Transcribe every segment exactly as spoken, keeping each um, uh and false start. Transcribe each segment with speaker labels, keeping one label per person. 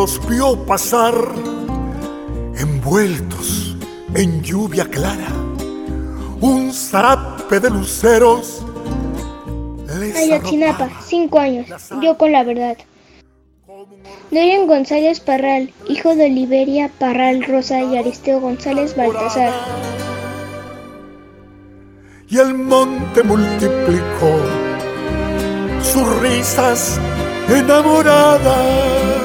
Speaker 1: los vio pasar, envueltos en lluvia clara. Un zarape de luceros les
Speaker 2: Ayotzinapa,
Speaker 1: arropaba
Speaker 2: cinco años,
Speaker 1: la
Speaker 2: yo con la verdad. Dorian González Parral, hijo de Oliveria Parral Rosa y Aristeo González Baltasar.
Speaker 1: Y el monte multiplicó sus risas enamoradas.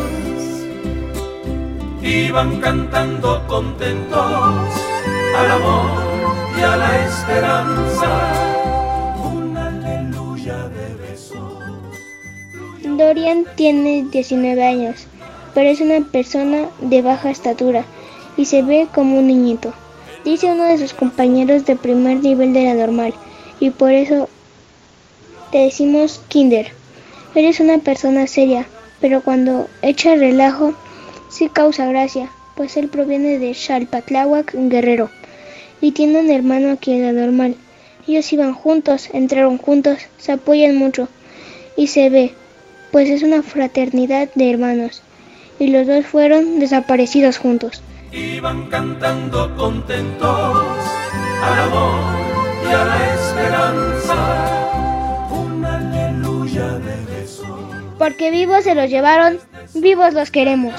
Speaker 3: Iban cantando contentos al amor y a la esperanza, un aleluya de besos.
Speaker 2: Dorian tiene diecinueve años, pero es una persona de baja estatura y se ve como un niñito, dice uno de sus compañeros de primer nivel de la normal, y por eso le decimos Kinder. Él es una persona seria, pero cuando echa relajo sí causa gracia, pues él proviene de Xalpatláhuac, Guerrero, y tiene un hermano aquí en la normal. Ellos iban juntos, entraron juntos, se apoyan mucho, y se ve, pues es una fraternidad de hermanos, y los dos fueron desaparecidos juntos.
Speaker 3: Iban cantando contentos al amor y a la esperanza, un aleluya de besos.
Speaker 2: Porque vivos se los llevaron, vivos los queremos.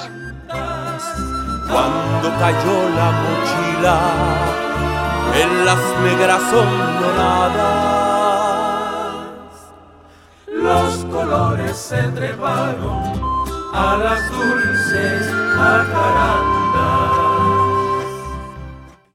Speaker 4: Cuando cayó la mochila en las negras hondonadas,
Speaker 3: los colores se treparon a las dulces jacarandas.